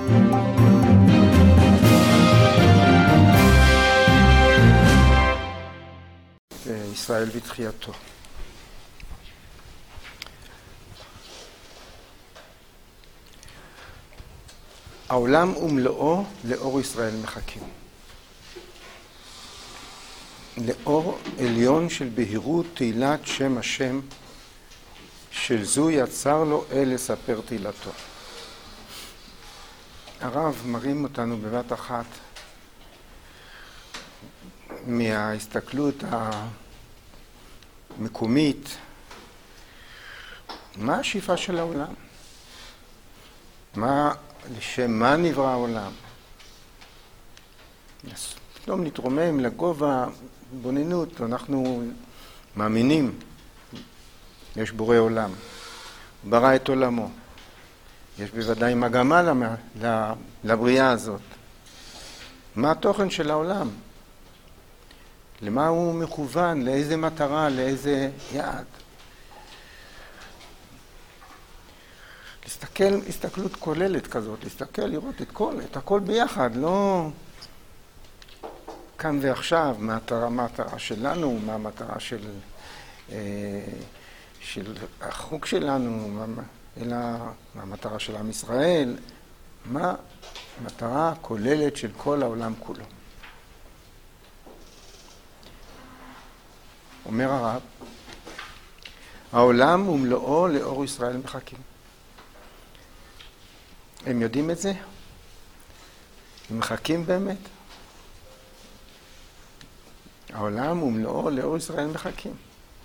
ישראל ותחייתו. העולם ומלואו לאור ישראל מחכים. לאור עליון של בהירות תהילת שם השם, של זו יצר לו אל לספר תהילתו. הרב מרים אותנו בבת אחת מההסתכלות המקומית, מה השאיפה של העולם? לשם מה נברא העולם? פתאום נתרומם לגובה בוננות, אנחנו מאמינים, יש בורא עולם, ברא את עולמו. יש בוודאי מגמה לבריאה הזאת. מה התוכן של העולם? למה הוא מכוון? לאיזה מטרה? לאיזה יעד? להסתכל, הסתכלות כוללת כזאת, להסתכל, לראות את הכל ביחד, לא כאן ועכשיו, מה המטרה שלנו, מה המטרה של החוק שלנו, אלא מה המטרה של עם ישראל, מה המטרה הכוללת של כל העולם כולו. אומר הרב, העולם ומלואו לאור ישראל מחכים. הם יודעים את זה? הם מחכים באמת? העולם ומלואו לאור ישראל מחכים.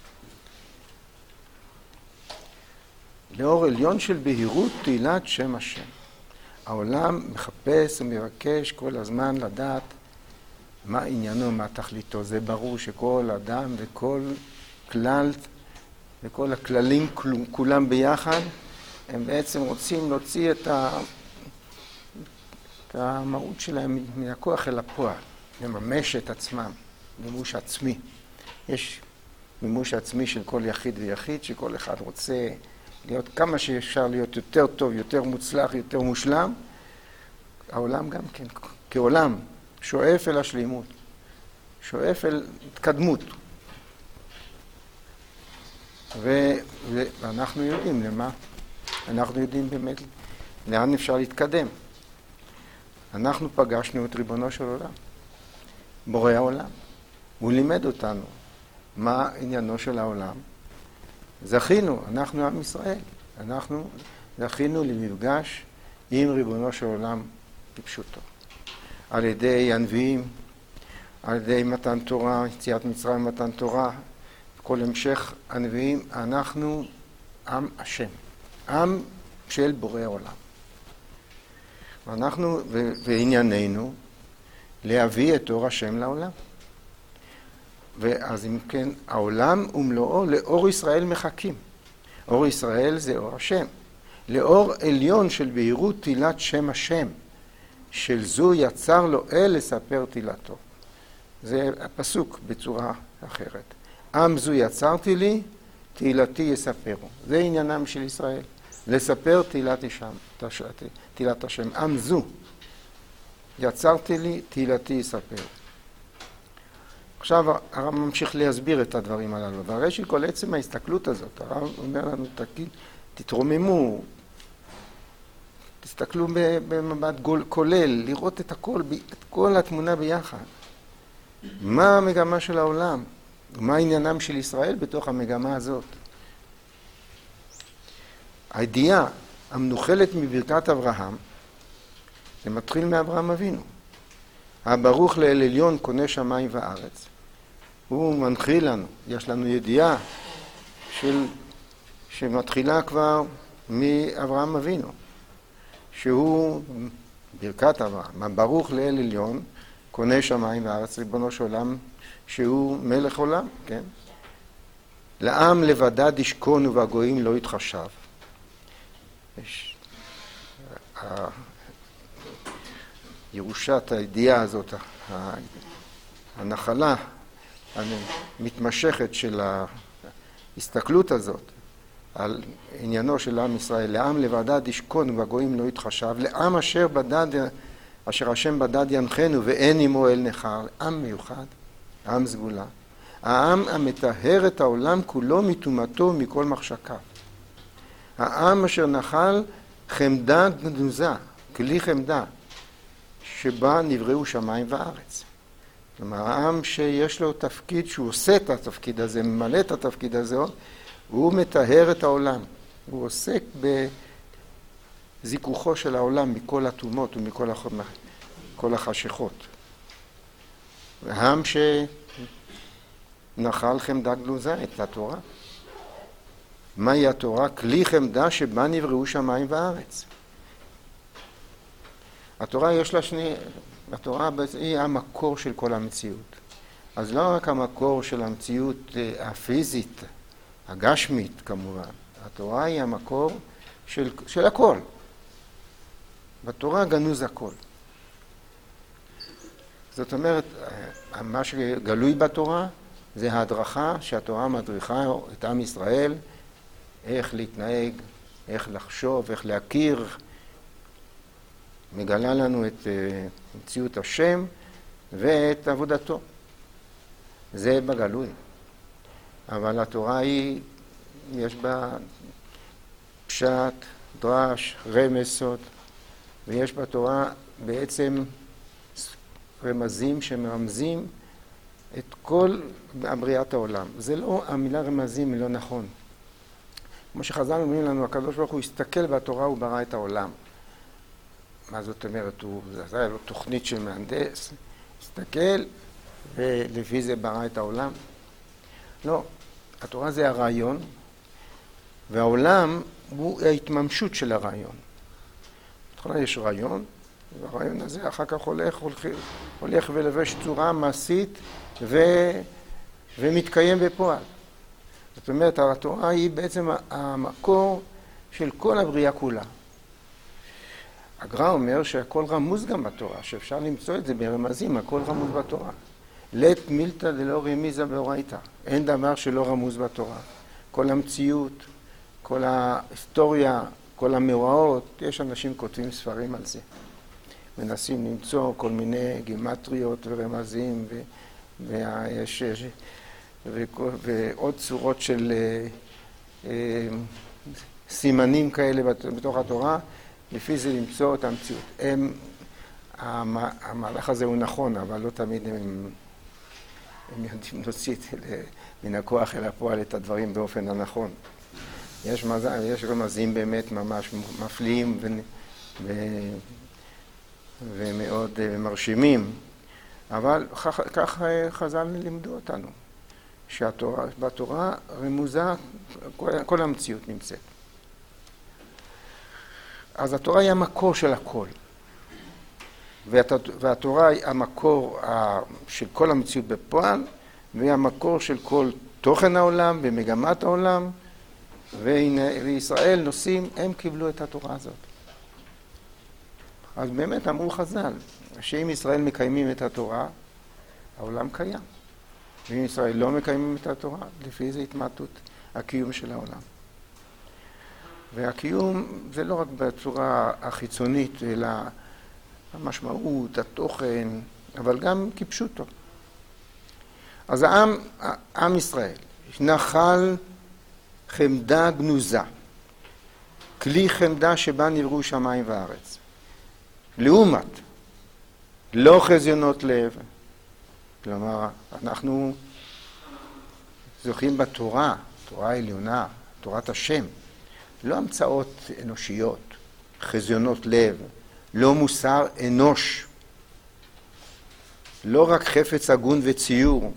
לאור עליון של בהירות תהילת שם השם. העולם מחפש ומבקש כל הזמן לדעת מה עניינו, מה תכליתו. זה ברור שכל אדם וכל כלל וכל הכללים כולם ביחד, הם בעצם רוצים להוציא את המהות שלהם מן הכוח אל הפועל, לממש את עצמם, מימוש עצמי. יש מימוש עצמי של כל יחיד ויחיד, שכל אחד רוצה להיות כמה שאפשר להיות יותר טוב, יותר מוצלח, יותר מושלם. העולם גם כן, כעולם, שואף אל השלימות, שואף אל התקדמות. ואנחנו יודעים למה, אנחנו יודעים באמת לאן אפשר להתקדם. אנחנו פגשנו את ריבונו של עולם, בורא העולם. הוא לימד אותנו מה עניינו של העולם. זכינו, אנחנו עם ישראל, אנחנו זכינו למפגש עם ריבונו של עולם כפשוטו. על ידי הנביאים, על ידי מתן תורה, יציאת מצרים מתן תורה, כל המשך הנביאים, אנחנו עם השם, עם של בורא העולם. ואנחנו, וענייננו, להביא את אור השם לעולם. ואז אם כן, העולם ומלואו לאור ישראל מחכים. אור ישראל זה אור השם. לאור עליון של בהירות תהילת שם השם, של זו יצר לו אל לספר תהילתו. זה הפסוק בצורה אחרת. עם זו יצרתי לי, תהילתי יספרו. זה עניינם של ישראל. לספר תהילת השם. עם זו יצרתי לי, תהילתי יספרו. עכשיו הרב ממשיך להסביר את הדברים הללו. והרי שכל עצם ההסתכלות הזאת, הרב אומר לנו, תתרוממו, תסתכלו במבט כולל, לראות את הכל, את כל התמונה ביחד. מה המגמה של העולם? מה עניינם של ישראל בתוך המגמה הזאת? הידיעה המנוחלת מברכת אברהם, זה מתחיל מאברהם אבינו. הברוך לאל עליון קונה שמיים וארץ. הוא מנחיל לנו, יש לנו ידיעה שמתחילה כבר מאברהם אבינו, שהוא ברכת אברהם, הברוך לאל עליון קונה שמיים וארץ, ריבונו של עולם, שהוא מלך עולם, כן? לעם לבדד ישכון ובגויים לא יתחשב. ירושת הידיעה הזאת, הנחלה המתמשכת של ההסתכלות הזאת על עניינו של עם ישראל, לעם לבדד ישכון ובגויים לא יתחשב, לעם אשר השם בדד ינחנו ואין עמו אל נכר, עם מיוחד, עם סגולה, העם המטהר את העולם כולו מטומאתו ומכל מחשקיו, העם אשר נחל חמדה גנוזה, כלי חמדה, שבה נבראו שמיים וארץ. כלומר, העם שיש לו תפקיד, שהוא עושה את התפקיד הזה, ממלא את התפקיד הזה, הוא מטהר את העולם. הוא עוסק בזיכוכו של העולם מכל הטומאות ומכל החשכות. העם שנחל חמדה גנוזה, את התורה. מהי התורה? כלי חמדה שבה נבראו שמיים וארץ. התורה יש לה התורה היא המקור של כל המציאות. אז לא רק המקור של המציאות הפיזית, הגשמית כמובן, התורה היא המקור של הכל. בתורה גנוז הכל. זאת אומרת, מה שגלוי בתורה זה ההדרכה שהתורה מדריכה את עם ישראל, איך להתנהג, איך לחשוב, איך להכיר, מגלה לנו את מציאות השם ואת עבודתו. זה בגלוי. אבל התורה היא, יש בה פשט, דרש, רמז, סוד, ויש בתורה בעצם רמזים שמרמזים את כל בריאת העולם. זה לא, המילה רמזים היא לא נכון. כמו שחז"ל אומרים לנו, הקדוש ברוך הוא הסתכל בתורה, הוא ברא את העולם. מה זאת אומרת? זה היה לו תוכנית של מהנדס, הסתכל, ולפי זה ברא את העולם. לא, התורה זה הרעיון, והעולם הוא ההתממשות של הרעיון. בתחילה יש רעיון, והרעיון הזה אחר כך הולך ולבש צורה מעשית ומתקיים בפועל. זאת אומרת, התורה היא בעצם המקור של כל הבריאה כולה. הגר"א אומר שהכל רמוז גם בתורה, שאפשר למצוא את זה ברמזים, הכל רמוז בתורה. לית מילתא דלא רמיזא באורייתא. אין דבר שלא רמוז בתורה. כל המציאות, כל ההיסטוריה, כל המאורעות, יש אנשים כותבים ספרים על זה. מנסים למצוא כל מיני גימטריות ורמזים ועוד צורות של סימנים כאלה בתוך התורה, לפי זה למצוא את המציאות. המהלך הזה הוא נכון, אבל לא תמיד הם יודעים להוציא מן הכוח אל הפועל את הדברים באופן הנכון. יש רמזים באמת ממש מפליאים ומאוד מרשימים, אבל כך חז"ל לימדו אותנו, שבתורה רמוזה כל המציאות נמצאת. אז התורה היא המקור של הכל, והתורה היא המקור של כל המציאות בפועל, והיא המקור של כל תוכן העולם ומגמת העולם, וישראל נושאים, הם קיבלו את התורה הזאת. אז באמת אמרו חז"ל, שאם ישראל מקיימים את התורה, העולם קיים. ואם ישראל לא מקיימים את התורה, לפי זה התמעטות הקיום של העולם. והקיום זה לא רק בצורה החיצונית, אלא המשמעות, התוכן, אבל גם כפשוטו. אז עם ישראל נחל חמדה גנוזה, כלי חמדה שבה נבראו שמיים וארץ. לעומת, לא חזיונות לב, כלומר, אנחנו זוכים בתורה, תורה עליונה, תורת השם, לא המצאות אנושיות, חזיונות לב, לא מוסר אנוש, לא רק חפץ הגון וציור.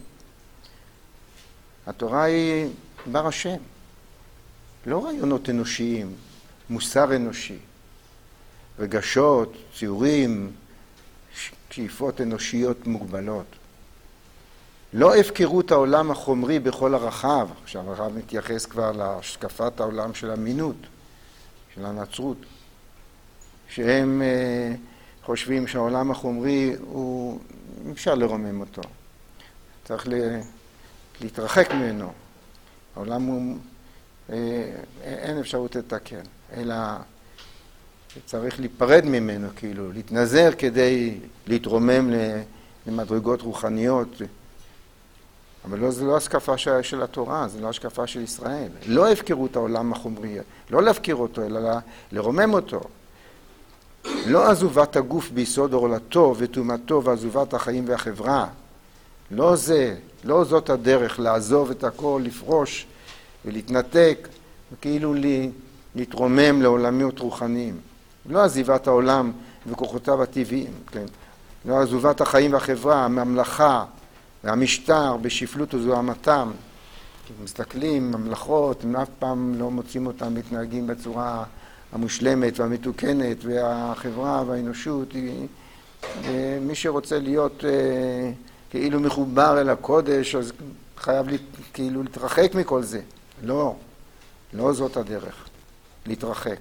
התורה היא בר השם, לא רעיונות אנושיים, מוסר אנושי, רגשות, ציורים, שאיפות אנושיות מוגבלות. לא הפקרות העולם החומרי בכל הרחב, עכשיו הרב מתייחס כבר להשקפת העולם של המינות, של הנצרות, שהם חושבים שהעולם החומרי הוא, אפשר לרומם אותו, צריך להתרחק ממנו. העולם הוא אין אפשרות לתקן, אלא צריך להיפרד ממנו, כאילו, להתנזר כדי להתרומם למדרגות רוחניות. אבל זו לא השקפה של התורה, זו לא השקפה של ישראל. לא הפקרו את העולם החומרי, לא להפקיר אותו, אלא לרומם אותו. לא עזובת הגוף ביסוד עורלתו וטומאתו ועזובת החיים והחברה. לא זה, לא זאת הדרך לעזוב את הכל, לפרוש ולהתנתק, וכאילו להתרומם לעולמיות רוחניים. לא עזיבת העולם וכוחותיו הטבעיים, כן? לא עזובת החיים והחברה, הממלכה והמשטר בשפלות וזוהמתם. מסתכלים, ממלכות, הם אף פעם לא מוצאים אותם מתנהגים בצורה המושלמת והמתוקנת, והחברה והאנושות, מי שרוצה להיות כאילו מחובר אל הקודש, אז חייב כאילו להתרחק מכל זה. לא, לא זאת הדרך, להתרחק.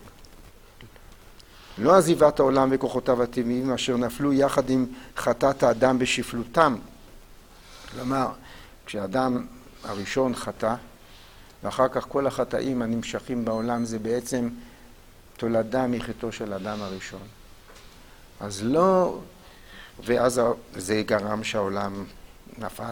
לא עזיבת העולם וכוחותיו הטבעיים אשר נפלו יחד עם חטאת האדם בשפלותם. כלומר, כשאדם הראשון חטא, ואחר כך כל החטאים הנמשכים בעולם זה בעצם תולדה מחטאו של אדם הראשון. אז לא, ואז זה גרם שהעולם נפל.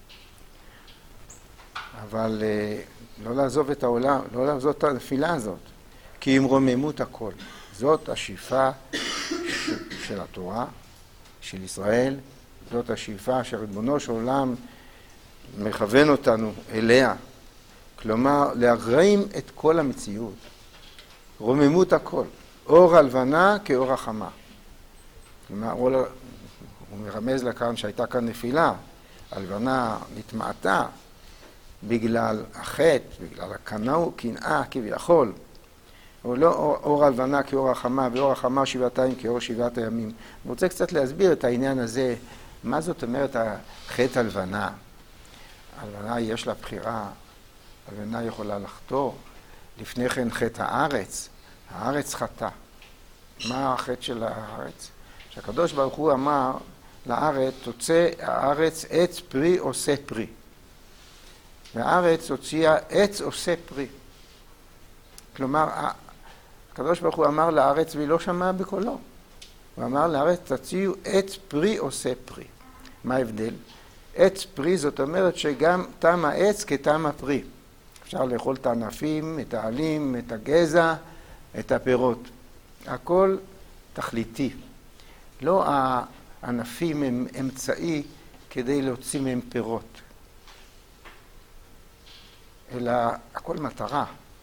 אבל לא לעזוב את העולם, לא לעזוב את הנפילה הזאת, כי אם רוממות הכל. זאת השאיפה של התורה, של ישראל, זאת השאיפה שריבונו של עולם מכוון אותנו אליה. כלומר, להגרים את כל המציאות. רוממות הכל. אור הלבנה כאור החמה. כלומר, הוא מרמז לכאן שהייתה כאן נפילה. הלבנה נתמעטה בגלל החטא, בגלל הקנאה כביכול. או לא אור הלבנה כאור החמה, ואור החמה שבעתיים כאור שבעת הימים. אני רוצה קצת להסביר את העניין הזה. מה זאת אומרת החטא הלבנה? הלבנה יש לה בחירה, הלבנה יכולה לחטוא. לפני כן חטא הארץ, הארץ חטא. מה החטא של הארץ? שהקדוש ברוך הוא אמר לארץ, תוצא הארץ עץ פרי עושה פרי. והארץ הוציאה עץ עושה פרי. כלומר, הקדוש ברוך הוא אמר לארץ והיא לא שמעה בקולו. הוא אמר לארץ, תוציאו עץ פרי עושה פרי. מה ההבדל? עץ פרי זאת אומרת שגם טעם העץ כטעם הפרי. אפשר לאכול את הענפים, את העלים, את הגזע, את הפירות. הכל תכליתי. לא הענפים הם אמצעי כדי להוציא מהם פירות. אלא הכל מטרה.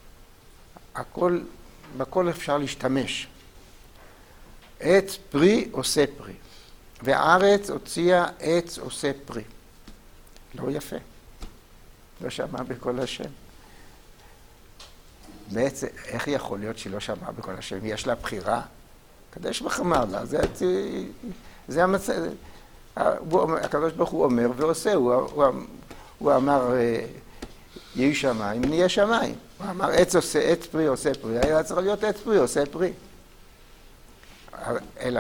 בכל אפשר להשתמש. עץ פרי עושה פרי. והארץ הוציאה עץ עושה פרי. לא יפה. לא שמע בקול השם. בעצם, איך יכול להיות שהיא לא שמעה בקול השם? יש לה בחירה? הקדוש ברוך הוא אמר לה, זה המצב. הקדוש ברוך הוא אומר ועושה. הוא אמר, יהיו שמיים, נהיה שמיים. הוא אמר, עץ פרי עושה פרי. היה צריך להיות עץ פרי עושה פרי. אלא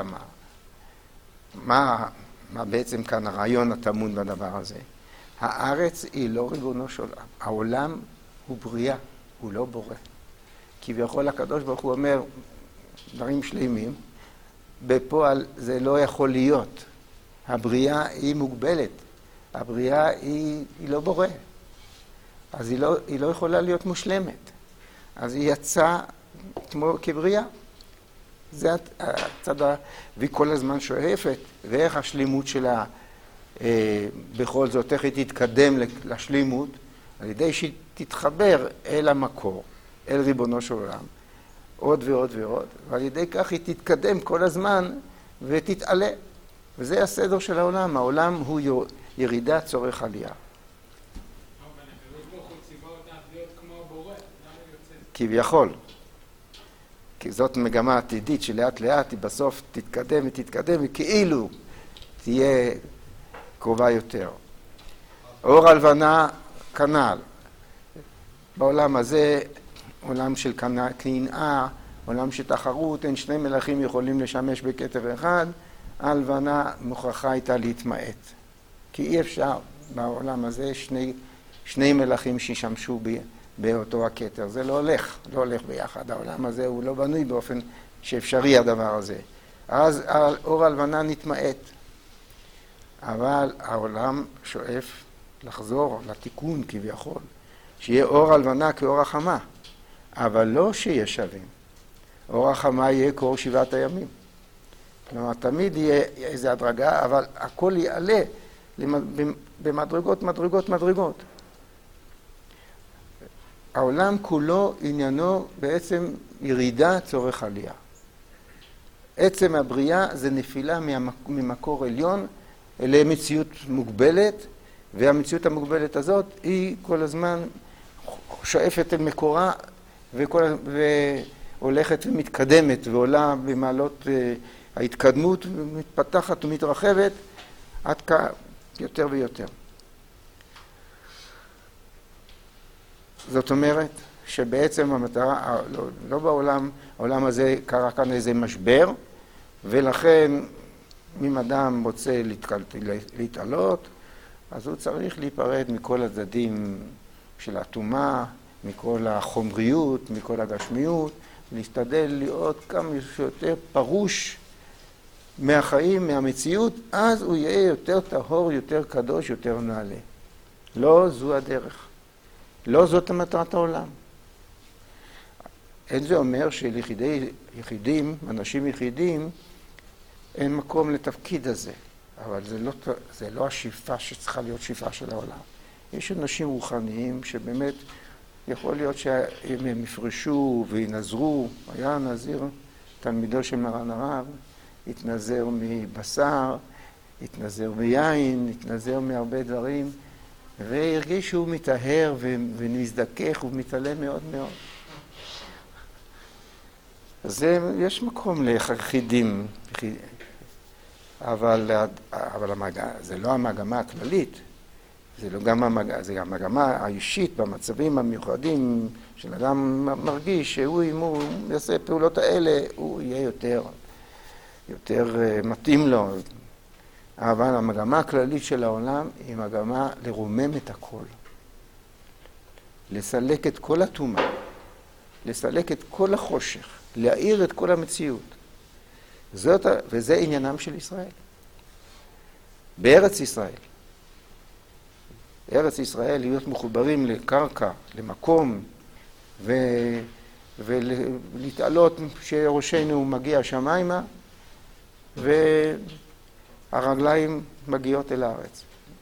מה בעצם כאן הרעיון הטמון בדבר הזה? הארץ היא לא ריבונו של עולם. העולם הוא בריאה, הוא לא בורא. כביכול הקדוש ברוך הוא אומר דברים שלמים, בפועל זה לא יכול להיות. הבריאה היא מוגבלת. הבריאה היא לא בורא. אז היא לא יכולה להיות מושלמת. אז היא יצאה כבריאה. זה הצד, והיא כל הזמן שואפת, ואיך השלימות שלה בכל זאת, איך היא תתקדם לשלימות, על ידי שהיא תתחבר אל המקור, אל ריבונו של עולם, עוד ועוד ועוד, ועל ידי כך היא תתקדם כל הזמן ותתעלה. וזה הסדר של העולם. העולם הוא ירידה צורך עלייה. כביכול. כי זאת מגמה עתידית שלאט לאט היא בסוף תתקדם ותתקדם וכאילו תהיה קרובה יותר. אור הלבנה כנ"ל. בעולם הזה עולם של קנאה, עולם של תחרות, אין שני מלכים יכולים לשמש בכתר אחד, הלבנה מוכרחה הייתה להתמעט. כי אי אפשר בעולם הזה שני מלכים שישמשו באותו הכתר. זה לא הולך ביחד. העולם הזה הוא לא בנוי באופן שאפשרי הדבר הזה. אז אור הלבנה נתמעט. אבל העולם שואף לחזור לתיקון כביכול. שיהיה אור הלבנה כאור החמה. אבל לא שיהיה שווים. אור החמה יהיה כאור 7 הימים. כלומר, תמיד יהיה איזו הדרגה, אבל הכל יעלה במדרגות, מדרגות. העולם כולו עניינו בעצם ירידה צורך עלייה. עצם הבריאה זה נפילה ממקור עליון למציאות מוגבלת, והמציאות המוגבלת הזאת היא כל הזמן שואפת אל מקורה והולכת ומתקדמת ועולה במעלות ההתקדמות, מתפתחת ומתרחבת עד יותר ויותר. זאת אומרת שבעצם המטרה, לא בעולם, העולם הזה קרה כאן איזה משבר, ולכן אם אדם רוצה להתעלות, אז הוא צריך להיפרד מכל הצדדים של הטומאה, מכל החומריות, מכל הגשמיות, להשתדל להיות כמה שיותר פרוש מהחיים, מהמציאות, אז הוא יהיה יותר טהור, יותר קדוש, יותר נעלה. לא זו הדרך. לא זאת מטרת העולם. אין זה אומר יחידים, אנשים יחידים, אין מקום לתפקיד הזה. אבל זה לא השאיפה שצריכה להיות שאיפה של העולם. יש אנשים רוחניים שבאמת יכול להיות שהם יפרשו וינזרו. היה נזיר, תלמידו של מרן הרב, התנזר מבשר, התנזר מיין, התנזר מהרבה דברים, והרגיש שהוא מתאהר ומזדכך ומתעלם מאוד מאוד. אז יש מקום ליחידים, אבל זה לא המגמה הכללית, זה גם המגמה האישית במצבים המיוחדים של אדם מרגיש שהוא, אם הוא יעשה פעולות האלה, הוא יהיה יותר מתאים לו. אבל המגמה הכללית של העולם היא מגמה לרומם את הכל. לסלק את כל הטומאה, לסלק את כל החושך, להאיר את כל המציאות. וזה עניינם של ישראל. בארץ ישראל. ארץ ישראל להיות מחוברים לקרקע, למקום, ולהתעלות שראשנו מגיע שמיימה, והרגליים מגיעות אל הארץ.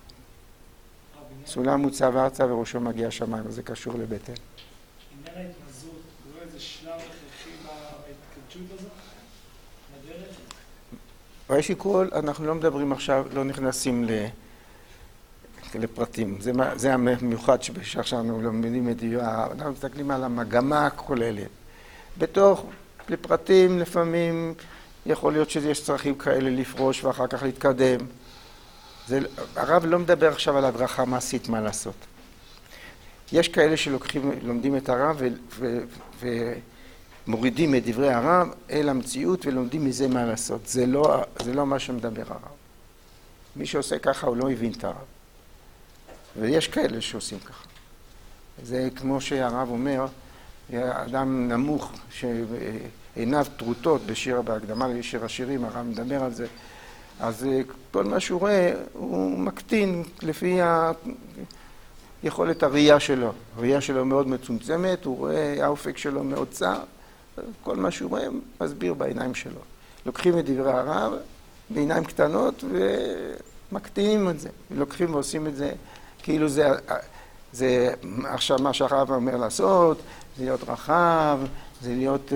סולם מוצב ארצה וראשו מגיע שמיימה, זה קשור לבטן. עניין ההתנזרות, הוא איזה שלב הכרחי בהתקדשות הזאת? בדרך? ראשי כל, אנחנו לא מדברים עכשיו, לא נכנסים לפרטים. זה המיוחד שעכשיו אנחנו לומדים את זה, אנחנו מסתכלים על המגמה הכוללת. בתוך, לפרטים לפעמים יכול להיות שיש צרכים כאלה לפרוש ואחר כך להתקדם. הרב לא מדבר עכשיו על הדרכה מעשית מה לעשות. יש כאלה שלומדים את הרב ומורידים את דברי הרב אל המציאות ולומדים מזה מה לעשות. זה לא מה שמדבר הרב. מי שעושה ככה הוא לא הבין את הרב. ויש כאלה שעושים ככה. זה כמו שהרב אומר, אדם נמוך שעיניו טרוטות בשיר בהקדמה לשיר השירים, הרב מדבר על זה. אז כל מה שהוא רואה הוא מקטין לפי יכולת הראייה שלו. הראייה שלו מאוד מצומצמת, הוא רואה האופק שלו מאוד צר, כל מה שהוא רואה מסביר בעיניים שלו. לוקחים את דברי הרב בעיניים קטנות ומקטינים את זה. לוקחים ועושים את זה כאילו זה עכשיו מה שהרב אומר לעשות, זה להיות רחב, זה להיות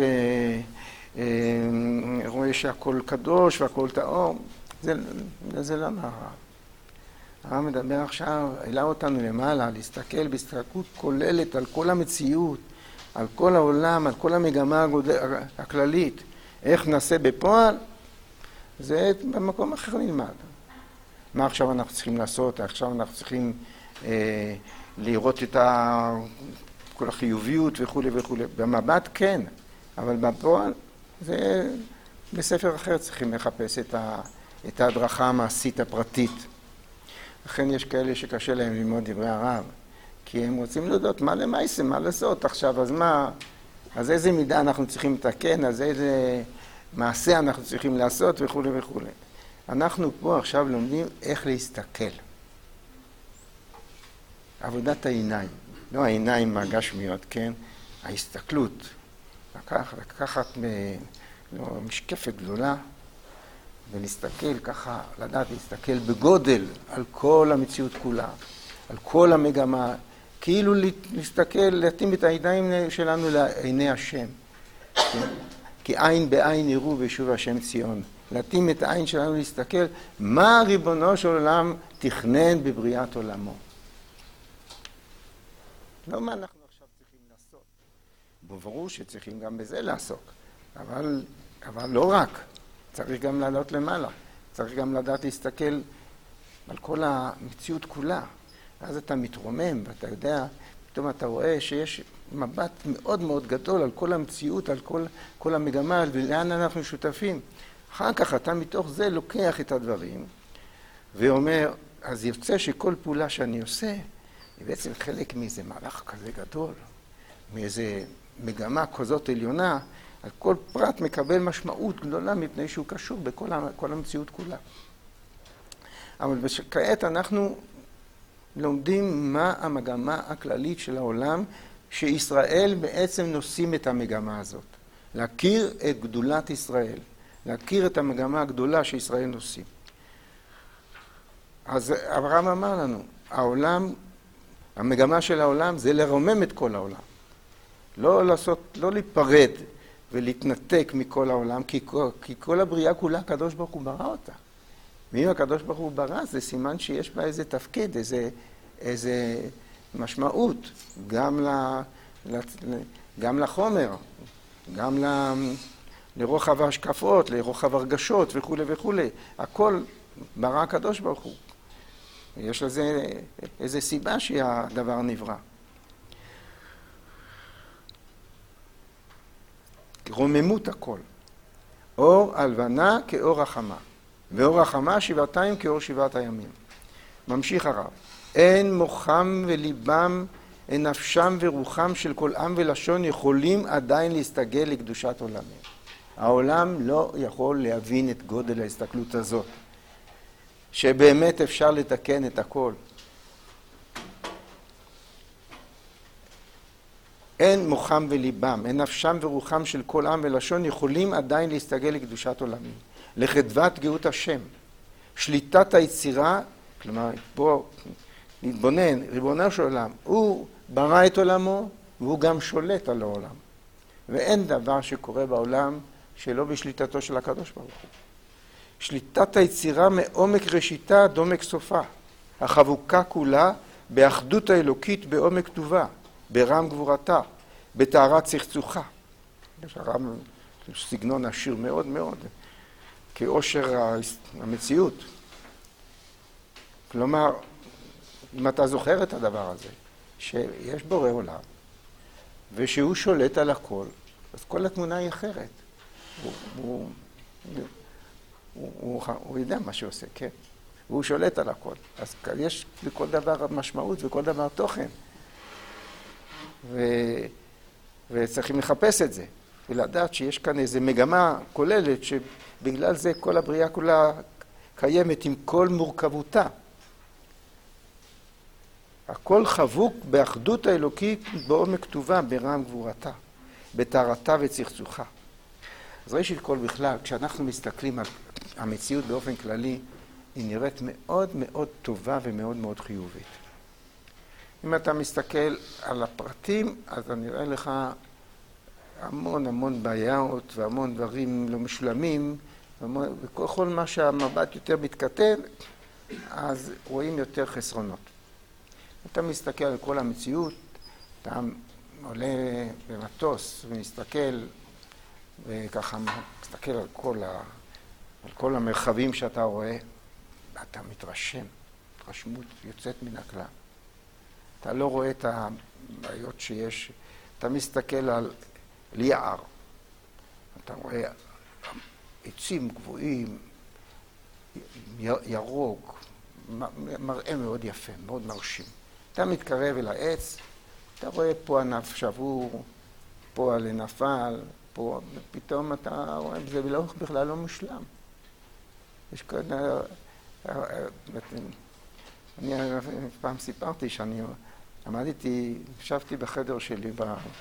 רואה שהכל קדוש והכל טהור. זה למה הרב. הרב מדבר עכשיו, העלה אותנו למעלה, להסתכל בהסתכלות כוללת על כל המציאות, על כל העולם, על כל המגמה הכללית. איך נעשה בפועל? זה במקום אחר נלמד. מה עכשיו אנחנו צריכים לעשות? עכשיו אנחנו צריכים לראות את כל החיוביות וכו' וכו'. במבט כן, אבל בפועל זה בספר אחר צריכים לחפש את ההדרכה המעשית הפרטית. לכן יש כאלה שקשה להם ללמוד דברי הרב, כי הם רוצים לדעת מה למעשה, מה לעשות עכשיו, אז מה, אז איזה מידה אנחנו צריכים לתקן, אז איזה מעשה אנחנו צריכים לעשות וכו' וכו'. אנחנו פה עכשיו לומדים איך להסתכל. עבודת העיניים, לא העיניים הגשמיות, כן? ההסתכלות. לקחת משקפת גדולה ולהסתכל ככה, לדעת להסתכל בגודל על כל המציאות כולה, על כל המגמה, כאילו להסתכל, להתאים את העיניים שלנו לעיני השם. כן? כי עין בעין יראו וישוב השם ציון. להתאים את העין שלנו להסתכל מה ריבונו של עולם תכנן בבריאת עולמו. לא מה אנחנו עכשיו צריכים לעשות. ברור שצריכים גם בזה לעסוק, אבל לא רק. צריך גם לעלות למעלה. צריך גם לדעת להסתכל על כל המציאות כולה. אז אתה מתרומם ואתה יודע, פתאום אתה רואה שיש מבט מאוד מאוד גדול על כל המציאות, על כל המגמה, ולאן אנחנו שותפים. אחר כך אתה מתוך זה לוקח את הדברים ואומר, אז יוצא שכל פעולה שאני עושה היא בעצם חלק מאיזה מהלך כזה גדול, מאיזה מגמה כזאת עליונה, על כל פרט מקבל משמעות גדולה מפני שהוא קשור בכל המציאות כולה. אבל כעת אנחנו לומדים מה המגמה הכללית של העולם, שישראל בעצם נושאים את המגמה הזאת. להכיר את גדולת ישראל, להכיר את המגמה הגדולה שישראל נושאים. אז אברהם אמר לנו, המגמה של העולם זה לרומם את כל העולם. לא להיפרד ולהתנתק מכל העולם, כי כל הבריאה כולה הקדוש ברוך הוא ברא אותה. ואם הקדוש ברוך הוא ברא, זה סימן שיש בה איזה תפקיד, איזה משמעות, גם לחומר, גם לרוחב ההשקפות, לרוחב הרגשות וכו' וכו'. הכל ברא הקדוש ברוך הוא. יש לזה איזה סיבה שהדבר נברא. רוממות הכל. אור הלבנה כאור החמה. ואור החמה שבעתיים כאור שבעת הימים. ממשיך הרב. אין מוחם וליבם, אין נפשם ורוחם של כל עם ולשון יכולים עדיין להסתגל לקדושת עולמים. העולם לא יכול להבין את גודל ההסתכלות הזאת. שבאמת אפשר לתקן את הכל. אין מוחם וליבם, אין נפשם ורוחם של כל עם ולשון יכולים עדיין להסתגל לקדושת עולמים. לחדוות גאות השם. שליטת היצירה, כלומר, פה נתבונן, ריבונו של עולם, הוא ברא את עולמו והוא גם שולט על העולם. ואין דבר שקורה בעולם שלא בשליטתו של הקדוש ברוך הוא. שליטת היצירה מעומק ראשיתה עד עומק סופה. החבוקה כולה באחדות האלוקית בעומק טובה, ברם גבורתה, בטהרת צחצוחה. יש הרם סגנון עשיר מאוד מאוד, כאושר המציאות. כלומר, אם אתה זוכר את הדבר הזה, שיש בורא עולם, ושהוא שולט על הכל, אז כל התמונה היא אחרת. הוא יודע מה שעושה, כן? והוא שולט על הכל. אז יש בכל דבר משמעות וכל דבר תוכן. וצריכים לחפש את זה, ולדעת שיש כאן איזו מגמה כוללת, שבגלל זה כל הבריאה כולה קיימת עם כל מורכבותה. הכל חבוק באחדות האלוקית בעומק טובה, ברם גבורתה, בטהרתה וצחצוחה. אז ראשית כל בכלל, כשאנחנו מסתכלים על המציאות באופן כללי, היא נראית מאוד מאוד טובה ומאוד מאוד חיובית. אם אתה מסתכל על הפרטים, אז זה נראה לך המון בעיות והמון דברים לא משולמים, וכל מה שהמבט יותר מתכתב, אז רואים יותר חסרונות. אתה מסתכל על כל המציאות, אתה עולה במטוס ומסתכל, וככה מסתכל על כל המרחבים שאתה רואה, ואתה מתרשם, התרשמות יוצאת מן הכלל. אתה לא רואה את הבעיות שיש, אתה מסתכל על יער, אתה רואה עצים גבוהים, ירוק, מראה מאוד יפה, מאוד מרשים. אתה מתקרב אל העץ, אתה רואה פה ענף שבור, פה עלה נפל, פה, ופתאום אתה רואה, זה בכלל לא מושלם. יש כאן, אני פעם סיפרתי שאני ישבתי בחדר שלי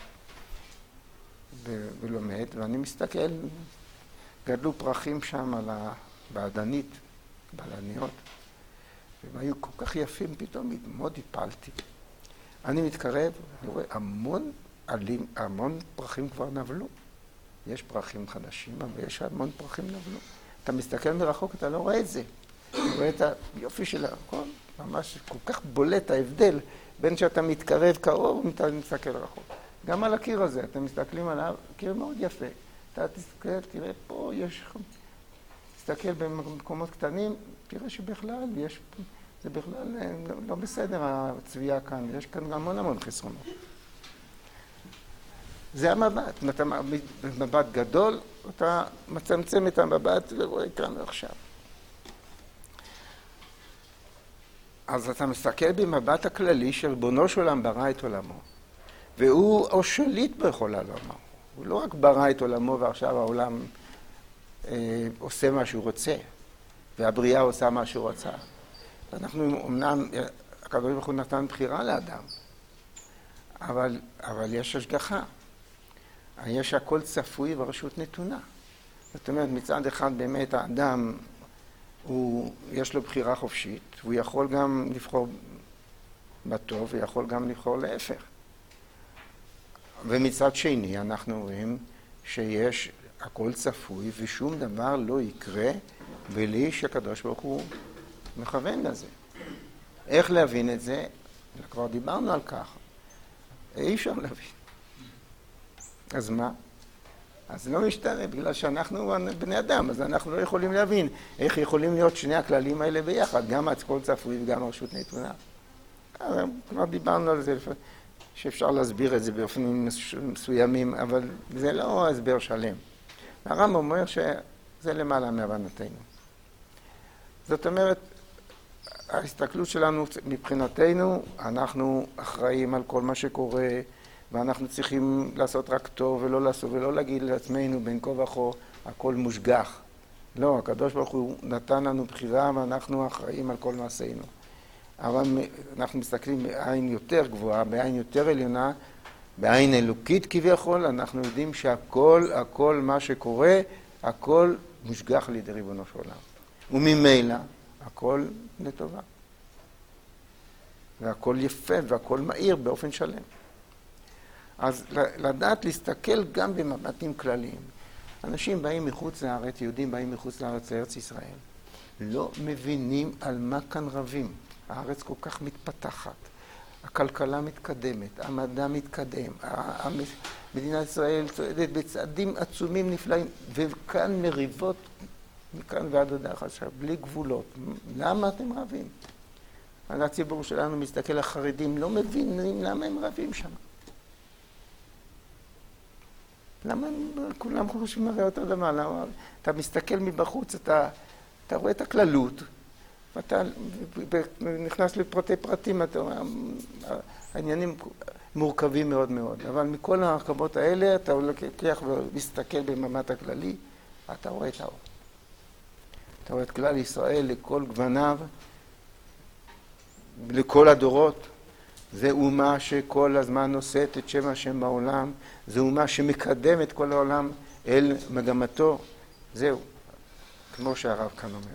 ולומד, ואני מסתכל, גדלו פרחים שם בעדנית, בלניות, והם היו כל כך יפים, פתאום מאוד הפלתי. אני מתקרב, אני רואה המון פרחים כבר נבלו. יש פרחים חדשים, אבל יש המון פרחים נבלו. אתה מסתכל מרחוק, אתה לא רואה את זה. אתה רואה את היופי של הכל, ממש כל כך בולט ההבדל בין שאתה מתקרב קרוב ואתה מסתכל רחוק. גם על הקיר הזה, אתם מסתכלים עליו, קיר מאוד יפה. אתה תסתכל, תראה פה יש... תסתכל במקומות קטנים, תראה שבכלל יש... זה בכלל לא בסדר הצביעה כאן, יש כאן המון חסרונות. זה המבט, אתה מבט גדול, אתה מצמצם את המבט ורואה כאן ועכשיו. אז אתה מסתכל במבט הכללי של ריבונו של עולם ברא את עולמו, והוא שליט בכל העולמו. הוא לא רק ברא את עולמו ועכשיו העולם עושה מה שהוא רוצה, והבריאה עושה מה שהוא רוצה. אנחנו אמנם, הקדוש ברוך הוא נתן בחירה לאדם, אבל יש השגחה. יש הכל צפוי ורשות נתונה. זאת אומרת, מצד אחד באמת האדם, יש לו בחירה חופשית, הוא יכול גם לבחור בטוב, ויכול גם לבחור להפך. ומצד שני, אנחנו רואים שיש הכל צפוי, ושום דבר לא יקרה בלי שהקדוש ברוך הוא מכוון לזה. איך להבין את זה? כבר דיברנו על כך. אי אפשר להבין. אז מה? אז לא משתנה, בגלל שאנחנו בני אדם, אז אנחנו לא יכולים להבין איך יכולים להיות שני הכללים האלה ביחד, גם הכל צפוי וגם הרשות נתונה. כבר דיברנו על זה, שאפשר להסביר את זה באופנים מסוימים, אבל זה לא הסבר שלם. הרמב"ם אומר שזה למעלה מהבנתנו. זאת אומרת, ההסתכלות שלנו מבחינתנו, אנחנו אחראים על כל מה שקורה, ואנחנו צריכים לעשות רק טוב ולא להגיד לעצמנו בין כה וכה הכל מושגח. לא, הקדוש ברוך הוא נתן לנו בחירה ואנחנו אחראים על כל מעשינו. אבל אנחנו מסתכלים בעין יותר גבוהה, בעין יותר עליונה, בעין אלוקית כביכול, אנחנו יודעים שהכל מה שקורה, הכל מושגח לידי ריבונו של עולם. וממילא הכל לטובה. והכל יפה והכל מהיר באופן שלם. אז לדעת להסתכל גם במבטים כלליים. אנשים באים מחוץ לארץ, יהודים באים מחוץ לארץ, לארץ ישראל, לא מבינים על מה כאן רבים. הארץ כל כך מתפתחת, הכלכלה מתקדמת, המדע מתקדם, מדינת ישראל צועדת בצעדים עצומים נפלאים, וכאן מריבות מכאן ועד הודעה חדשה, בלי גבולות. למה אתם רבים? הציבור שלנו מסתכל, החרדים לא מבינים למה הם רבים שם. למה כולם חושבים הרי אותו דבר? למה? אתה מסתכל מבחוץ, אתה רואה את הכללות, ואתה נכנס לפרטי פרטים, העניינים מורכבים מאוד מאוד. אבל מכל ההרכבות האלה, אתה לוקח ומסתכל במבט הכללי, אתה רואה את האור. אתה רואה את כלל ישראל לכל גווניו, לכל הדורות. זה אומה שכל הזמן נושאת את שם השם בעולם, זה אומה שמקדם את כל העולם אל מגמתו. זהו, כמו שהרב כאן אומר.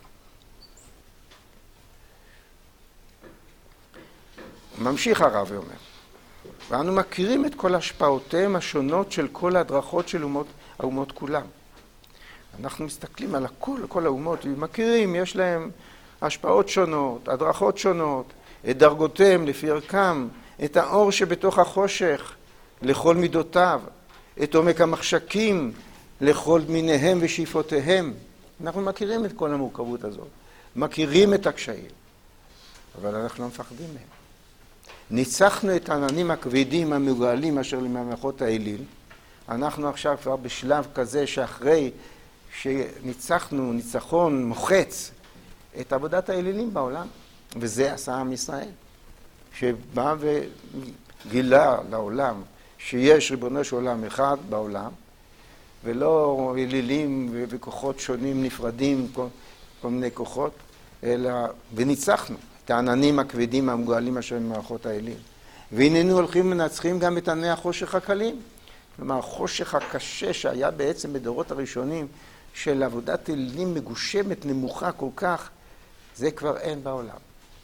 ממשיך הרב ואומר, ואנו מכירים את כל השפעותיהם השונות של כל הדרכות של האומות כולם. אנחנו מסתכלים על כל האומות ומכירים, יש להם השפעות שונות, הדרכות שונות, את דרגותיהם לפי ערכם, את האור שבתוך החושך לכל מידותיו, את עומק המחשקים לכל מיניהם ושאיפותיהם. אנחנו מכירים את כל המורכבות הזאת, מכירים את הקשיים, אבל אנחנו לא מפחדים מהם. ניצחנו את העננים הכבדים המגואלים אשר לממלכות האליל. אנחנו עכשיו כבר בשלב כזה שאחרי שניצחנו ניצחון מוחץ את עבודת האלילים בעולם, וזה עשה עם ישראל. שבא וגילה לעולם שיש ריבונו של עולם אחד בעולם, ולא אלילים וכוחות שונים נפרדים, כל מיני כוחות, אלא וניצחנו את העננים הכבדים המגואלים אשר ממערכות האלים. והננו הולכים ומנצחים גם את ענני החושך הקלים. כלומר, החושך הקשה שהיה בעצם בדורות הראשונים של עבודת אלילים מגושמת, נמוכה כל כך, זה כבר אין בעולם.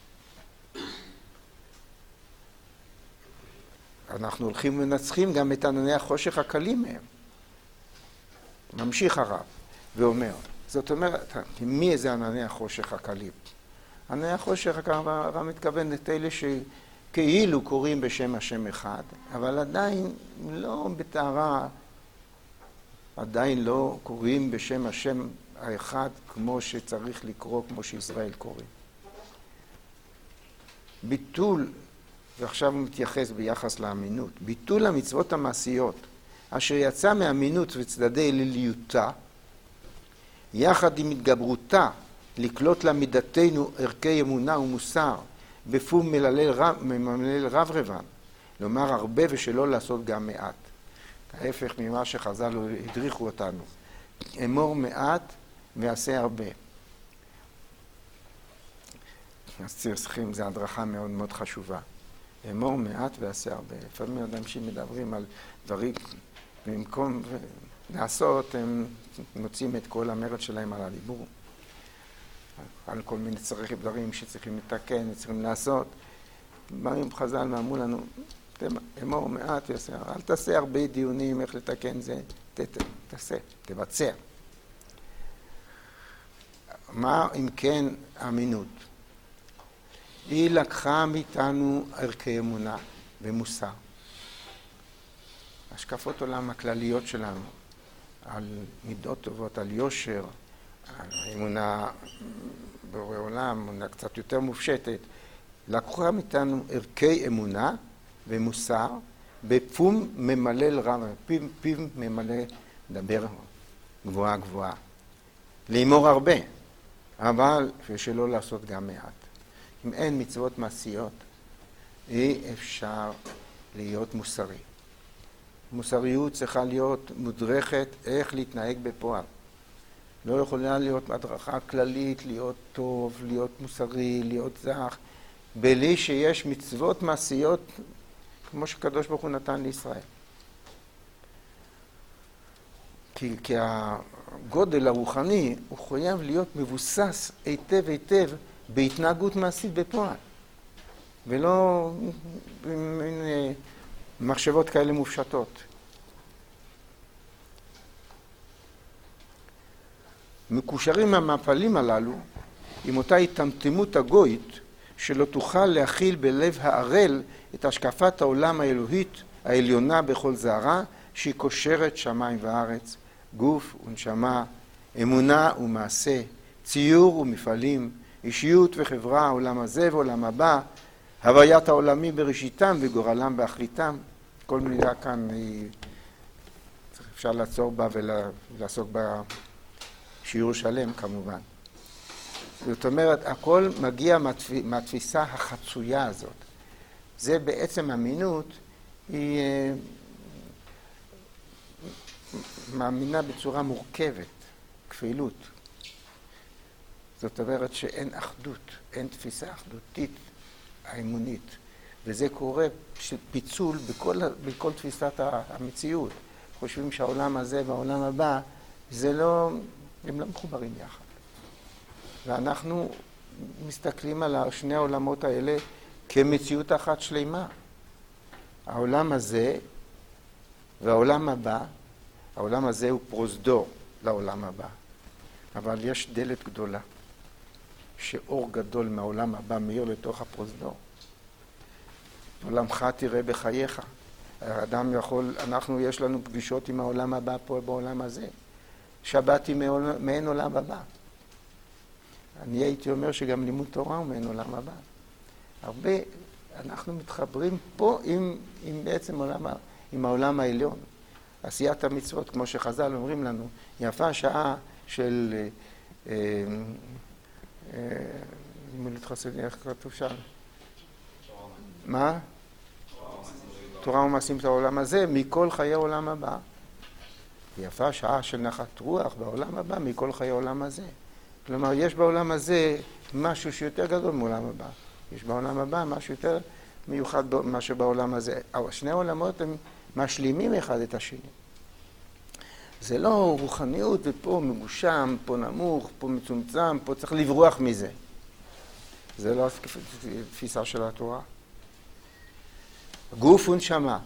אנחנו הולכים ומנצחים גם את ענני החושך הקלים מהם. ממשיך הרב ואומר, זאת אומרת, מי זה ענני החושך הקלים? ענני החושך הקלים, הרב מתכוון את אלה שכאילו קוראים בשם השם אחד, אבל עדיין לא בתארה, עדיין לא קוראים בשם השם האחד כמו שצריך לקרוא, כמו שישראל קוראים. ביטול, ועכשיו הוא מתייחס ביחס לאמינות, ביטול המצוות המעשיות, אשר יצא מאמינות וצדדי אליליותה, יחד עם התגברותה לקלוט למידתנו ערכי אמונה ומוסר, בפום ממלל רב רבן, לומר הרבה ושלא לעשות גם מעט. ההפך ממה שחז"ל הדריכו אותנו. אמור מעט ועשה הרבה. אז צריכים, זו הדרכה מאוד מאוד חשובה. אמור מעט ועשה הרבה. לפעמים אנשים מדברים על דברים, במקום לעשות, הם מוצאים את כל המרד שלהם על הדיבור. על כל מיני דברים שצריכים לתקן, צריכים לעשות. באים חז"ל ואמרו לנו, אמור מעט ועשה, אל תעשה הרבה דיונים איך לתקן זה, תעשה, תבצע. מה אם כן אמינות? היא לקחה מאיתנו ערכי אמונה ומוסר. השקפות עולם הכלליות שלנו, על מידות טובות, על יושר, על אמונה בורא עולם, אמונה קצת יותר מופשטת, לקחה מאיתנו ערכי אמונה ומוסר, בפום ממלל רב, פיו ממלא דבר גבוהה גבוהה. לאמור הרבה, אבל שלא לעשות גם מעט. אם אין מצוות מעשיות, אי אפשר להיות מוסרי. מוסריות צריכה להיות מודרכת איך להתנהג בפועל. לא יכולה להיות הדרכה כללית, להיות טוב, להיות מוסרי, להיות זך, בלי שיש מצוות מעשיות כמו שקדוש ברוך הוא נתן לישראל. כי הגודל הרוחני הוא חייב להיות מבוסס היטב היטב בהתנהגות מעשית בפועל. ולא מחשבות כאלה מופשטות. מקושרים המפלים הללו עם אותה התמתמות הגוית שלא תוכל להכיל בלב הערל את השקפת העולם האלוהית העליונה בכל זערה שהיא קושרת שמיים וארץ, גוף ונשמה, אמונה ומעשה, ציור ומפעלים, אישיות וחברה, עולם הזה ועולם הבא, הוויית העולמי בראשיתם וגורלם באחריתם. כל מילה כאן אפשר לעצור בה ולעסוק בה שיעור שלם כמובן. זאת אומרת, הכל מגיע מהתפיסה החצויה הזאת. זה בעצם אמינות, היא מאמינה בצורה מורכבת, כפילות. זאת אומרת שאין אחדות, אין תפיסה אחדותית האמונית. וזה קורה פיצול בכל תפיסת המציאות. חושבים שהעולם הזה והעולם הבא, הם לא מחוברים יחד. ואנחנו מסתכלים על שני העולמות האלה כמציאות אחת שלמה. העולם הזה והעולם הבא, העולם הזה הוא פרוזדור לעולם הבא. אבל יש דלת גדולה, שאור גדול מהעולם הבא מאיר לתוך הפרוזדור. עולמך תראה בחייך. האדם יכול, יש לנו פגישות עם העולם הבא פה בעולם הזה. שבת היא מעין עולם הבא. אני הייתי אומר שגם לימוד תורה הוא מעין עולם הבא. הרבה, אנחנו מתחברים פה עם בעצם עם העולם העליון. עשיית המצוות, כמו שחז"ל אומרים לנו, יפה שעה של לימוד חסידי, איך כתוב שם? מה? תורה ומעשים את העולם הזה מכל חיי העולם הבא. יפה שעה של נחת רוח בעולם הבא מכל חיי העולם הזה. כלומר, יש בעולם הזה משהו שיותר גדול מעולם הבא. יש בעולם הבא משהו יותר מיוחד ממה שבעולם הזה. שני העולמות הם משלימים אחד את השני. זה לא רוחניות ופה מגושם, פה נמוך, פה מצומצם, פה צריך לברוח מזה. זה לא התפיסה של התורה. גוף ונשמה.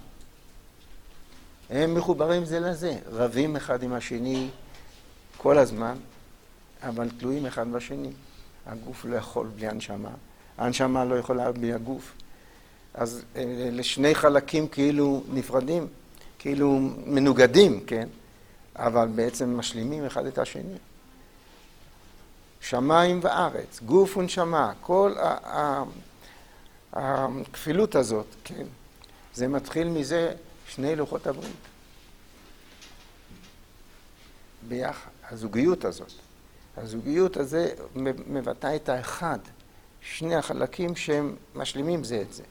הם מחוברים זה לזה, רבים אחד עם השני כל הזמן, אבל תלויים אחד בשני. הגוף לא יכול בלי הנשמה, הנשמה לא יכולה בלי הגוף. אז לשני חלקים כאילו נפרדים, כאילו מנוגדים, כן? אבל בעצם משלימים אחד את השני. שמיים וארץ, גוף ונשמה, כל הכפילות הזאת, כן? זה מתחיל מזה שני לוחות הברית. ביחד, הזוגיות הזאת. הזוגיות הזה מבטא את האחד, שני החלקים שהם משלימים זה את זה.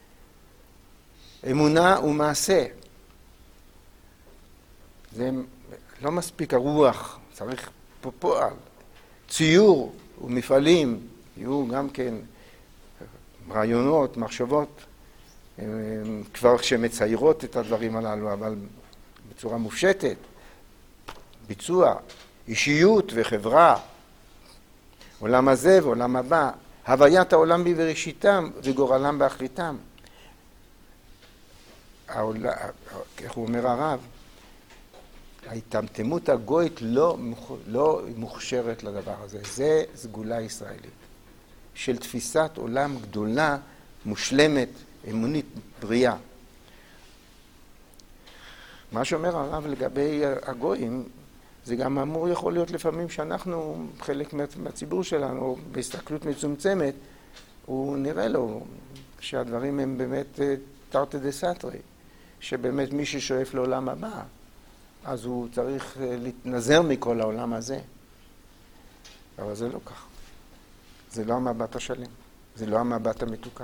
אמונה ומעשה. זה לא מספיק הרוח, צריך פה פועל. ציור ומפעלים, יהיו גם כן רעיונות, מחשבות, כבר שמציירות את הדברים הללו, אבל בצורה מופשטת, ביצוע, אישיות וחברה, עולם הזה ועולם הבא, הוויית העולם בראשיתם וגורלם באחריתם. איך הוא אומר הרב? ההתמתמות הגוית לא מוכשרת לדבר הזה. זה סגולה ישראלית של תפיסת עולם גדולה, מושלמת, אמונית, בריאה. מה שאומר הרב לגבי הגויים, זה גם אמור יכול להיות לפעמים שאנחנו, חלק מהציבור שלנו, בהסתכלות מצומצמת, הוא נראה לו שהדברים הם באמת תרתי דסתרי, שבאמת מי ששואף לעולם הבא, אז הוא צריך להתנזר מכל העולם הזה. אבל זה לא כך. זה לא המבט השלם. זה לא המבט המתוקר.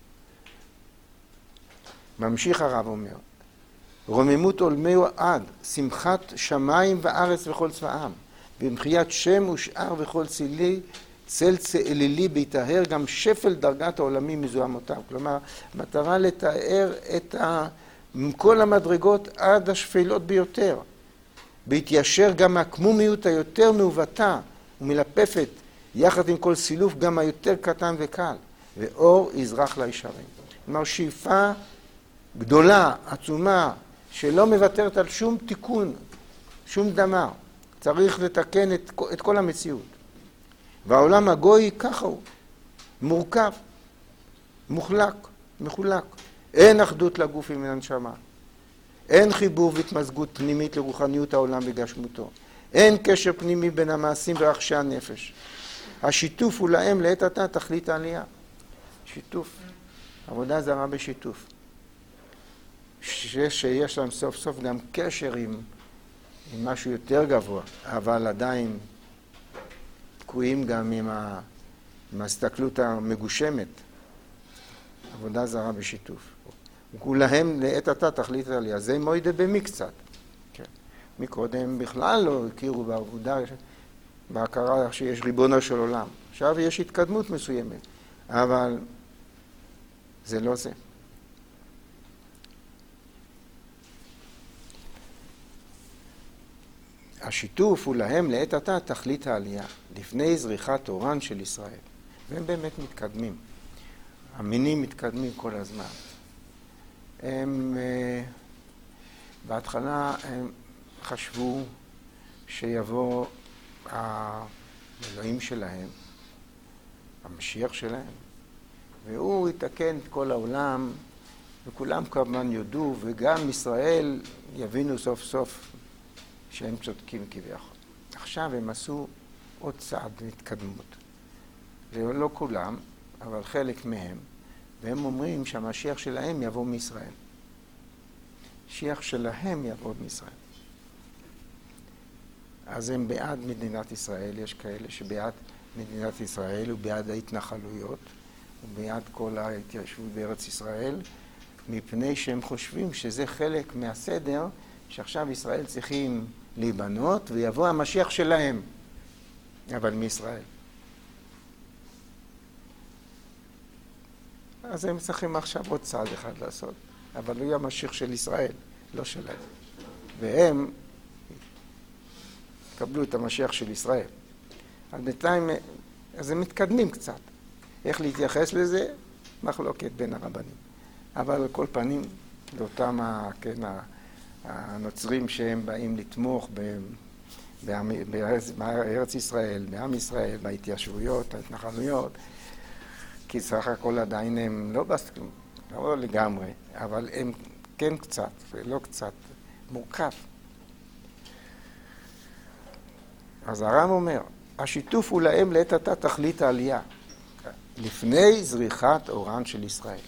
ממשיך הרב אומר, רוממות עולמי עד, שמחת שמיים וארץ וכל צבאם, במחיית שם ושאר וכל צילי, צל צאלילי ביטהר, גם שפל דרגת העולמים מזוהמותיו. כלומר, מטרה לתאר את כל המדרגות עד השפלות ביותר. בהתיישר גם הכמומיות היותר מעובתה ומלפפת, יחד עם כל סילוף גם היותר קטן וקל, ואור יזרח לישרים. כלומר, שאיפה גדולה, עצומה, שלא מוותרת על שום תיקון, שום דבר. צריך לתקן את כל המציאות. והעולם הגוי ככה הוא, מורכב, מחולק. אין אחדות לגוף עם הנשמה. אין חיבור והתמזגות פנימית לרוחניות העולם וגשמותו. אין קשר פנימי בין המעשים ורחשי הנפש. השיתוף הוא להם לעת עתה תכלית העלייה. שיתוף. עבודה זרה בשיתוף. שיש להם סוף סוף גם קשר עם משהו יותר גבוה, אבל עדיין תקועים גם עם ההסתכלות המגושמת. עבודה זרה בשיתוף. וכולהם לעת עתה תכלית העלייה. זה מוידה במקצת. כן. מקודם בכלל לא הכירו בעבודה, בהכרה שיש ריבונו של עולם. עכשיו יש התקדמות מסוימת, אבל זה לא זה. השיתוף הוא להם לעת עתה תכלית העלייה, לפני זריחת אורן של ישראל. והם באמת מתקדמים. המינים מתקדמים כל הזמן. הם, בהתחלה הם חשבו שיבוא האלוהים שלהם, המשיח שלהם, והוא יתקן את כל העולם, וכולם כמובן יודו, וגם ישראל יבינו סוף סוף שהם צודקים כביכול. עכשיו הם עשו עוד צעד להתקדמות. זה לא כולם, אבל חלק מהם, והם אומרים שהמשיח שלהם יבוא מישראל. המשיח שלהם יבוא מישראל. אז הם בעד מדינת ישראל, יש כאלה שבעד מדינת ישראל ובעד ההתנחלויות, וביד כל ההתיישבות בארץ ישראל, מפני שהם חושבים שזה חלק מהסדר שעכשיו ישראל צריכים להיבנות ויבוא המשיח שלהם, אבל מישראל. אז הם צריכים עכשיו עוד צעד אחד לעשות, אבל הוא יהיה המשיח של ישראל, לא שלהם. והם קבלו את המשיח של ישראל. אז בינתיים, אז הם מתקדמים קצת. איך להתייחס לזה? מחלוקת בין הרבנים. אבל על כל פנים, לאותם הנוצרים שהם באים לתמוך בארץ ישראל, בעם ישראל, בהתיישבויות, ההתנחלויות, כי סך הכל עדיין הם לא לגמרי, אבל הם כן קצת, ולא קצת, מורכב. אז הר"ם אומר, השיתוף הוא להם לעת עתה תכלית העלייה, לפני זריחת אורן של ישראל.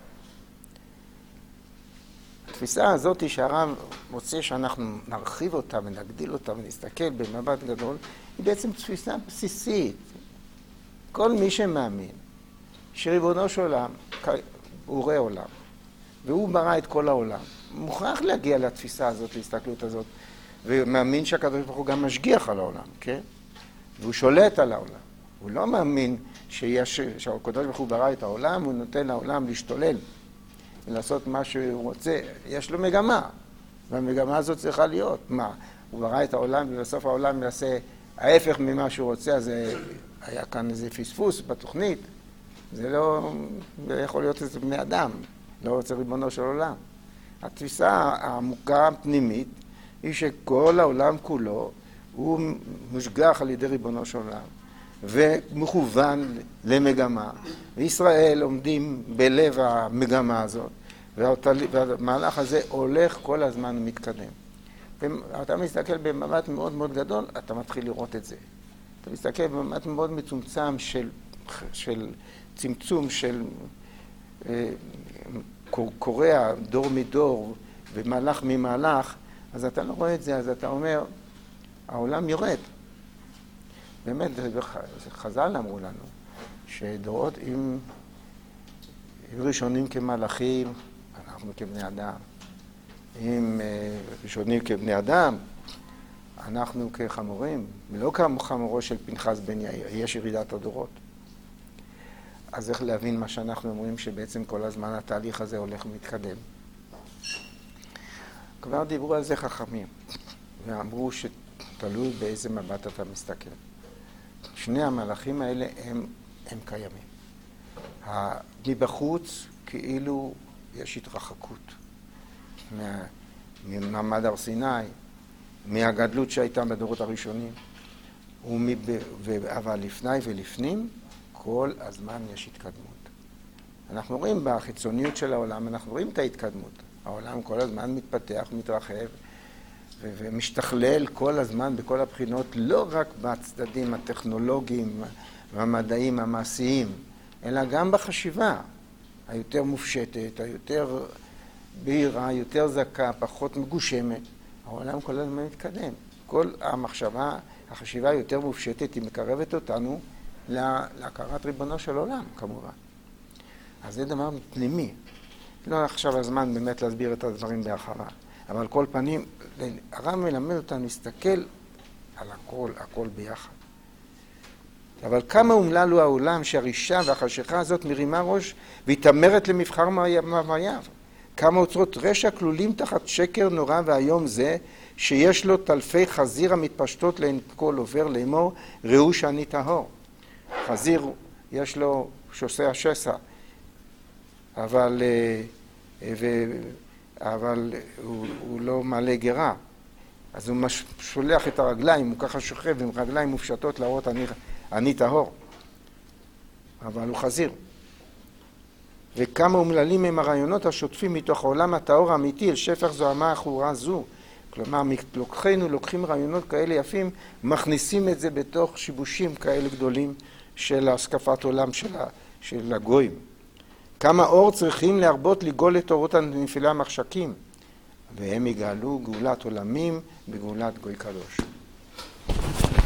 התפיסה הזאת שהר"ם רוצה שאנחנו נרחיב אותה ונגדיל אותה ונסתכל במבט גדול, היא בעצם תפיסה בסיסית. כל מי שמאמין שריבונו של עולם הוא בורא עולם, והוא ברא את כל העולם, מוכרח להגיע לתפיסה הזאת, להסתכלות הזאת, ומאמין שהקדוש ברוך הוא גם משגיח על העולם, כן? והוא שולט על העולם. הוא לא מאמין שהקדוש ברוך הוא ברא את העולם, הוא נותן לעולם להשתולל ולעשות מה שהוא רוצה. יש לו מגמה, והמגמה הזאת צריכה להיות. מה? הוא ברא את העולם ובסוף העולם יעשה ההפך ממה שהוא רוצה, אז היה כאן איזה פספוס בתוכנית. זה לא יכול להיות איזה בני אדם, לא רוצה ריבונו של עולם. התפיסה העמוקה הפנימית היא שכל העולם כולו הוא מושגח על ידי ריבונו של עולם ומכוון למגמה. וישראל עומדים בלב המגמה הזאת, והמהלך הזה הולך כל הזמן ומתקדם. ואתה מסתכל במבט מאוד מאוד גדול, אתה מתחיל לראות את זה. אתה מסתכל במבט מאוד מצומצם של צמצום של קורע דור מדור ומהלך ממהלך, אז אתה לא רואה את זה, אז אתה אומר, העולם יורד. באמת, חז"ל אמרו לנו, שדורות אם ראשונים כמלאכים, אנחנו כבני אדם. אם ראשונים כבני אדם, אנחנו כחמורים, לא כחמורו של פנחס בן יאיר, יש ירידת הדורות. אז איך להבין מה שאנחנו אומרים, שבעצם כל הזמן התהליך הזה הולך ומתקדם. כבר דיברו על זה חכמים, ואמרו שתלוי באיזה מבט אתה מסתכל. שני המלאכים האלה הם קיימים. מבחוץ כאילו יש התרחקות ממעמד הר סיני, מהגדלות שהייתה בדורות הראשונים, אבל לפני ולפנים כל הזמן יש התקדמות. אנחנו רואים בחיצוניות של העולם, אנחנו רואים את ההתקדמות. העולם כל הזמן מתפתח, מתרחב ומשתכלל כל הזמן בכל הבחינות, לא רק בצדדים הטכנולוגיים והמדעיים המעשיים, אלא גם בחשיבה היותר מופשטת, היותר בהירה, יותר זכה, פחות מגושמת. העולם כל הזמן מתקדם. כל המחשבה, החשיבה היותר מופשטת, היא מקרבת אותנו להכרת ריבונו של עולם, כמובן. אז זה דבר פנימי. לא עכשיו הזמן באמת להסביר את הדברים בהרחבה, אבל על כל פנים, הר"ם מלמד אותנו להסתכל על הכל ביחד. אבל כמה אומלל הוא העולם שהרישה והחשיכה הזאת מרימה ראש והתאמרת למבחר מאווייו. כמה אוצרות רשע כלולים תחת שקר נורא והיום זה, שיש לו טלפי חזיר המתפשטות לעין כל עובר לאמור, ראו שאני טהור. חזיר יש לו שוסע שסע, אבל הוא לא מעלה גרה. אז הוא שולח את הרגליים, הוא ככה שוכב עם רגליים מופשטות להראות אני טהור. אבל הוא חזיר. וכמה אומללים הם הרעיונות השוטפים מתוך העולם הטהור האמיתי אל שפך זוהמה החורה זו. כלומר, לוקחים רעיונות כאלה יפים, מכניסים את זה בתוך שיבושים כאלה גדולים של השקפת עולם של הגויים. כמה אור צריכים להרבות לגאול את אורות הנפילה המחשקים, והם יגאלו גאולת עולמים בגאולת גוי קדוש.